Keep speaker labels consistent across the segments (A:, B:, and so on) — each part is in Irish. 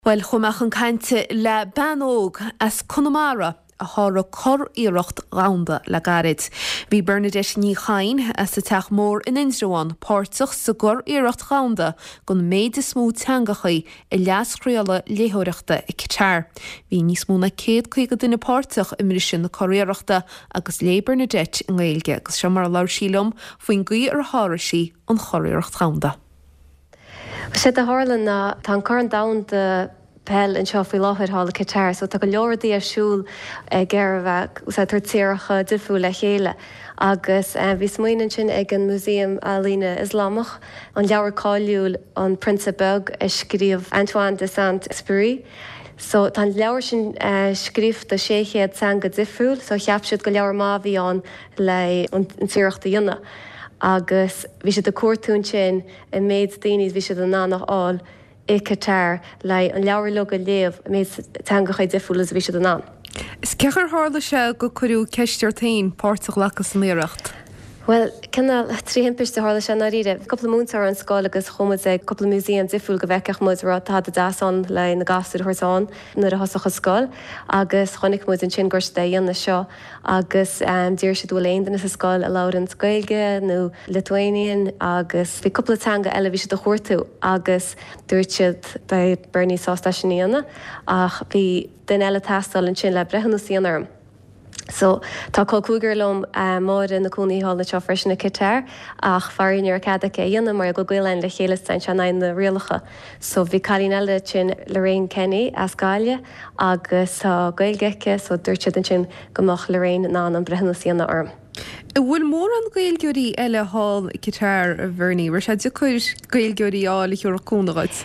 A: Well, chumach an cainte le banóg as Connemara a hára cor íireacht ránda le garid. Bhí Bernadette ní chain as sa teach mór in Innsbruck pártach sa gur íireacht ránda gon méid is smó teangachaí I leascréala léthireachta I Qatar. Bhí níos mó na 150 duine pártach I mirisin na choíireachta agus lé Bernadette in Gaeilge agus se mar lair sílam faoin gaí ar hára sí an choíireacht ránda.
B: sé a hálan na tá chuan dam de pell in seo faoi láthir hála Qatar, so tá go leordaí arsúil ggéirbheith ús tíircha difriú le chéile. Agus bhí smaoineann sin ag an Músaeum a Líne Islamach an leabhar cáiliúil an Prince Beg scríomh Antoine de Saint-Exupéry. So tá leabhar sin scríomh de 600 teanga difriúil, so cheap siad go leabhar mábhíán le an tíireachta dionne. Agus bhí sé de cuairtún sin I méid daoine bhí sé an nánach I Qatar le an leabhar le go léamh méid teangacha difriúil bhí sé an ná.
A: Is cechar hála se go chuirú ceistear tain pártach lechas an éireacht?
B: Well, cinna trí himpiste hála se na riide. Coppla múntar an scáil agus chumad ag coppla músaeum difriúil go bheiceach mud rá tá a dásan le na gasúir thuirtáin nuair a thosacha scáil, agus chonig mud an sin gursta dhéanana seo agus dúir sé dúil aon sa scáil a Lawrence Gaeilge nó Lithuanian agus bhí coppla teanga eile bhí sé do chuirtú agus dúirt siad ba Bernie Sástaisianíana ach bhí den eile tastal an sin le breithnú síanarm. So tá cúgur lom mór in na cúnaí hála seo freisin na Qatar ach faríonn ar cadacha dhéanam mar go gcuilein le chéalastein se na rialacha. So bhí cailín eile sin Lorraine Kenny as Gáile agus tá Gaeilgeice so dúirt an sin gomach Lorraine ná an breithnú síanna orm.
A: Bhfuil mór an gaeilgeoirí eile hall Qatar a bhirní, mar sé chuir gaeilgeoirí ála chuir cúnagaid.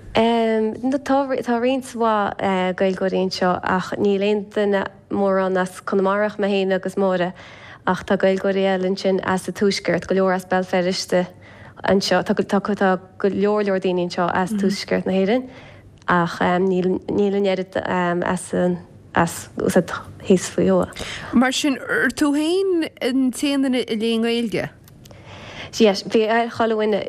B: Tá rionshá gailgóiríonn seo ach ní léon duine mór an as Connemarach me héine agus móra ach tá gailgóirí eilinn sin as a túisceart go leor as belferiste an seo tá go leor daoíonn seo as túisceart na héireann ach níl éad as hís faoa.
A: Mar sin tú hain an téanana I léon Gaeilge?
B: Yes, bhí chahaine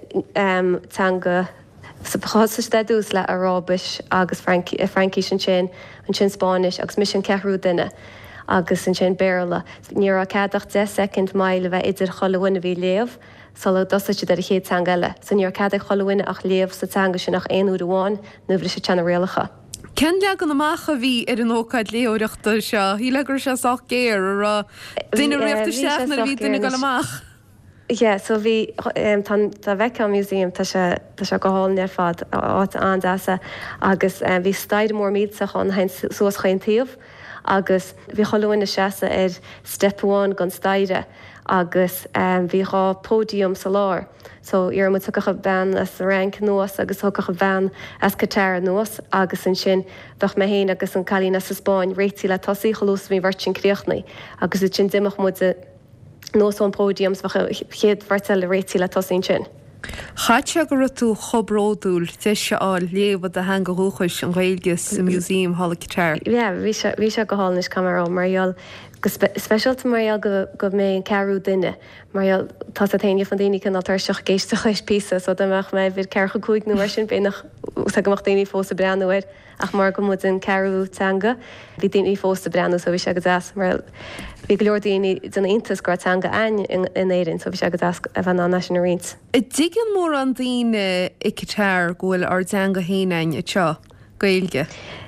B: teanga sa bása dús le Arábis agus Frankie sin Spáinis agus mis sin cehrú duine agus an sin béla. Ní a cadach 10 second mai le bheith idir chohaine bhí léamh, so le dosa si ar a chéad teanga eile. So ní cadach chohaine ach léamh sa teanga sin nach éonú amháin nó bhrí sé tena réalacha.
A: Cen le an amachcha bhí ar an ócaid léoireachta seo, hí le gur se sách géir ar duine réachta seachna bhí duine go amach.
B: Yeah, so bhí tá Bheicá Músaeum tá se go háil near fad áit an deasa agus bhí staid mór míad sa chun hain suas chain taobh agus bhí chohaine seasa ar stepháin gan staide agus bhí rá pódium sa lár. So ar mu tucha ben as rank nuas agus thucha ben as Qatar nuas agus an sin bheith me héin agus an chalína sa Spáin réití le tosaí cholús bhí bhar sin críochnaí agus it sin dimach mu nós an pódiums chéad bhartal le réití le tosaín sin.
A: Chaite go tú chobródúil te se á léomh a hang go thuchas an Gaeilge sa Músaeum hála Qatar.
B: Yeah, bhí se go hálanis camerá marall go speisialta marall go mé an ceú duine marall tá a taine fan daoine can tar seach géisteach písa so amach mé bhí cecha chuig nó mar sin bénach goach daoine fósa breanúir ach mar go mud an ceú teanga bhí daoine fósa breanú so bhí se go deas mar bhí go leor daoine don intas gur teanga ain in éirann so bhí se go deas a bheit ná national rins.
A: Digan mór an daoine I Qatar ghfuil ar teanga héanain a teo Gaeilge?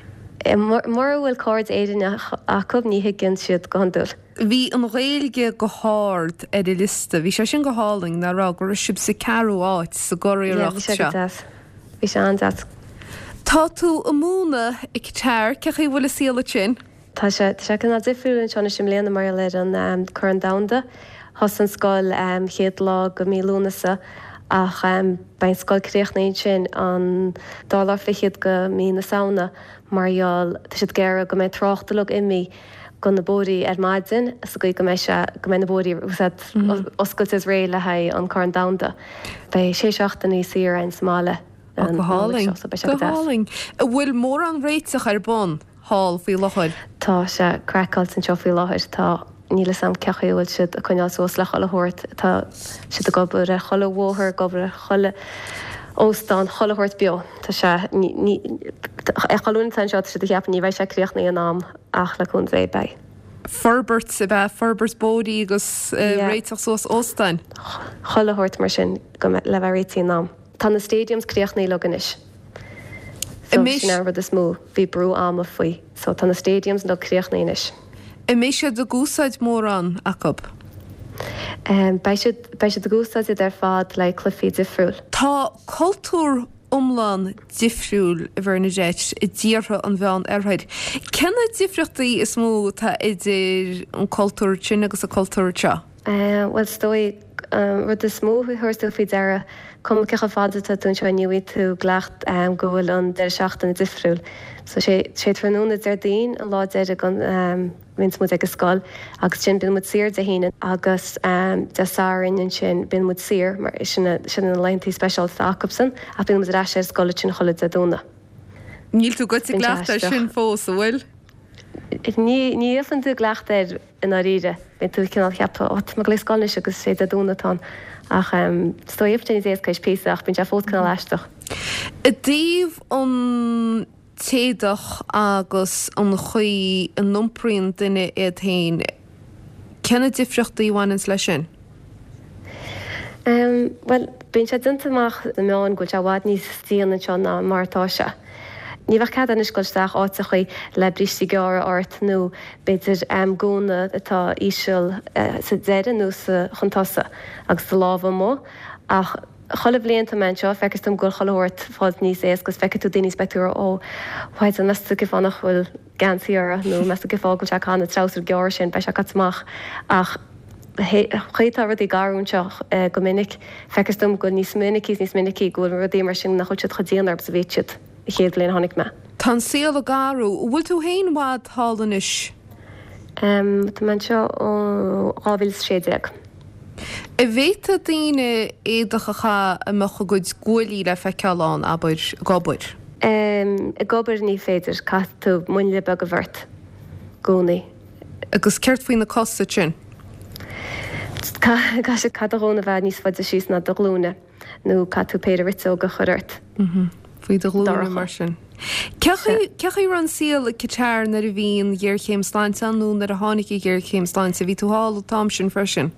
B: Mar bhfuil cóid éidirne a cumní higann siad gondul.
A: Bhí an Gaeilge go háard ar I lista, bhí sé sin go háling na rá gur sib sa carú áit sa goiríocht seo.
B: Bhí sé an dat.
A: Tá tú a múna I Qatar cecha bhfuil síala sin?
B: Tá sé cinna difriúil sena sim léana mar le an chuan damda, Thos an scáil chéad lá go mí lúnasa ach bain scáil críochnaí sin an dálar fichiad go mí na saona marall tá siad géire go méid tráchtalach imi go na bóí ar maidin so go mé na bóí oscailt is ré le ha an chuan damda. Bei sé seachtain ní siar an Somália.
A: Go háling. Bhfuil mór an réiteach ar bon hall faoi láthir?
B: Tá sé crackáil an seo faoi láthir tá níle sam cechaúil siad a chuineáil sós le chola thuirt tá siad a gobar a chola bhthir gobar a chola óstáin chollairt bio Tá se chaún tan seo si cheapan ní bheith sé críochnaí an nám ach le chun é bei.
A: Forbert sa bheith Forbers bódí agus réiteach sós Óstein.
B: Chollairt mar sin go le bheith réití nám. Tá na stadiums críochnaí leganis. Rud is mú bhí brú am a faoi, so tá na stadiums le críochnaíis.
A: I mé sé do gúsáid mór an Jacob.
B: Bei sé do gúsáid ar fád le clufií difriúil.
A: Tá cultúr umláin difriúil a bhar na déit I ddíortha an bhean arthaid. Cena difriochtaí is mó tá idir an cultúr sin agus a cultúr seo?
B: Well stoi rud is mó thuirú fao deire cum cecha fáilta dún seo nniuí tú gleacht gohfuil an de seachtain difriúil. So sé tróna ar daon an láidir an vins mu ag sáil agus sin bin mu sir de híine agus desáin in sin bin mu sir mar sin an leintaí special Jacobson a bin mu ra sé scoile sin chola a dúna.
A: Níl tú go gleachta sin fós a bhfuil?
B: Ní fan tú gleachtair in áíide ben tú cinál cheappa má lei sáne agus sé a dúnatá ach stoíomhte ééis céis píach bin se fós cinna leiisteach.
A: I díomh an téadach agus an chuí an numpraíon duine iad tain. Cena difriochtaí bhhainins lei sin?
B: Well, bin sé duntaach na meáin go se bhád níos tíana seo ná martá se. Ní bhah cad an iscoilteach áta chuí le bristí geara ort nó beidir gúna atá íseil sa déire nó sa chuntasa agus sa lábha mó ach chola blianta man seo fegus tum gur choirt fád níos éas gus feice tú daoine speúr óhaid an meú go fannach bhfuil gansaíara nó me go fáil se chana trásar geir sin be se catach ach chuitá rud í garúnseach go minic fegus tum go níos minicí gúil rudí mar sin nach chuid chodíanarb sa bhéitiid i chéad blion tháinig me.
A: Tá síal a garú, bhfuil tú héon bhád hálanis?
B: Tá man seo ó ábhil séideag.
A: I bhéta daine éadacha a mecha goid sgóilí le feiceáán abair gobair?
B: I gobair ní féidir catú muinle be go bhirt gúnaí.
A: Agus ceart faoin na costa sin?
B: Ca sé cadróna bheith níos fáid a síos na do glúna nó catú péidir ritó go choirt.
A: Faoi do glúna mar sin. Cechaí ran síal a citéir na a bhíon ggéirchéim sláinte anú na a tháinig i ggéirchéim sláinte, bhí tú hála tám sin freisin.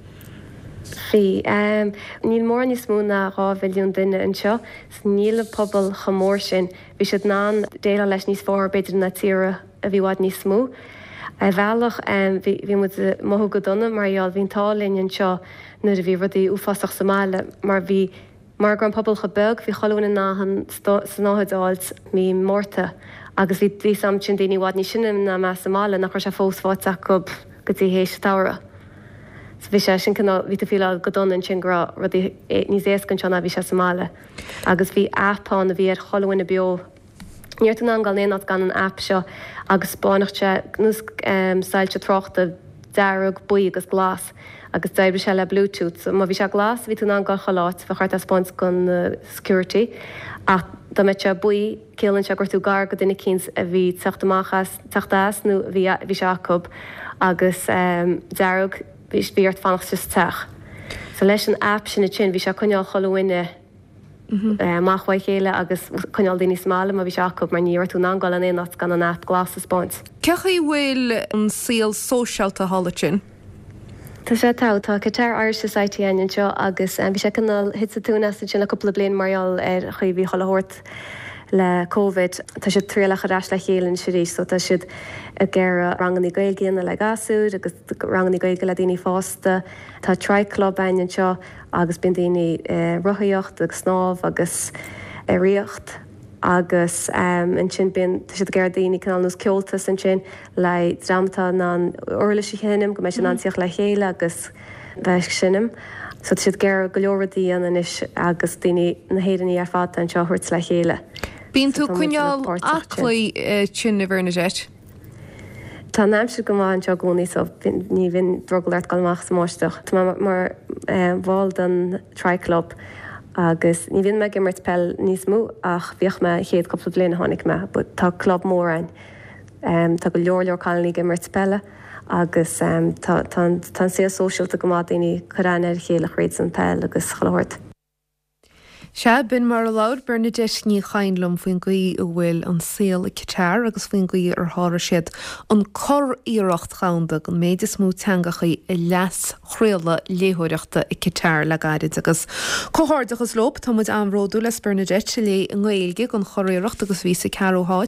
B: Bhí níl mór níos mú na rá bhilún duine an seo, níl pobl chamór sin, bhí siad ná déile leis níos fór beidir na tíre a bhí bhád níos mú. Bhealach bhí mu mothú go donna marall hín tálinn an seo nuair a bhí rudí uásach Somáile, mar an pobl go beg hí choúna náhan san náhadáilt mí mórta agus bhí sam sin daoine bhád ní sinnim na me Somáile nach chu se fósfáteach go dtí hééis tára. Bhí sé sin ví a fíle go donnan sin gra rudí níos éascann sena bhí sé Somáile. agus bhí appán a bhí ar choúna bio. Níir tú an gáil éanaad gan an app seo agus spáineachte nús sáilte trochta dearug buí agus glas agus daibre se le Bluetooth. Má bhí se glas, ví tú an gáil choláit fa chuirt a spáins gon security ach dá me se buí céann se gur tú gar go duine cíns a bhí teachtas nó bhí se Jacob agus dearug bhís bíart fannach sus teach. So leis an app sin sin bhí se chuneáil choúine máchhaid chéile agus chuneáil daoine smála a bhí Jacob mar níor tú ná gáil an éanacht gan an app glas a spáint.
A: Cechaí bhfuil an síal sóseálta hála sin?
B: Tá sé tá Qatar Irish Society an seo agus bhí sé canal hit túna sin a coppla blion marall ar chuí bhí cholathirt le COVID, tá si trílach arás le chélann si rééis, so tá siad a ggéir rangan í gailgéanna le gasú agus rangan í gaige le daoine fásta, Tá Triclub an seo agus bin daoine ruthaíocht agus snámh agus riocht agus an sin bin si ggéir daoine canal nús ceoltas an sin le dramata ná orla si chénim go mé sin antíoch le chéile agus bheith sinnim. So siad ggéir go leordaí an is agus daoine na héidirní ar fáta an seo thuirt le chéile.
A: Bín tú cuneáil aclaí sin na bhar na déit?
B: Tá náimse go bháin seo gúnaí so ní bhín droglaart galach sa máisteach. Tá mar bháil an Triclub agus ní bhíon me gimmert pell níos mú ach bhíoch me chéad coppla bliana tháinig me, bud tá club mór ein. Tá go leor cáilní gimmert pelle agus tá sé sóisialta go má daoine chorán ar chéalach réid an pell agus choláirt.
A: Se bin mar laud Bernadette ní chainlumm faoin gaí a bhfuil an saoal i Qatar agus faoin gaí ar hára siad an cor íirecht chaunda an méidir smú teangachaí i leas chréala léthúireachta i Qatar le gairid agus cóthardachas lob táid amródú les Bernadette le an ghailge an choiríirecht agus ví a ceróáid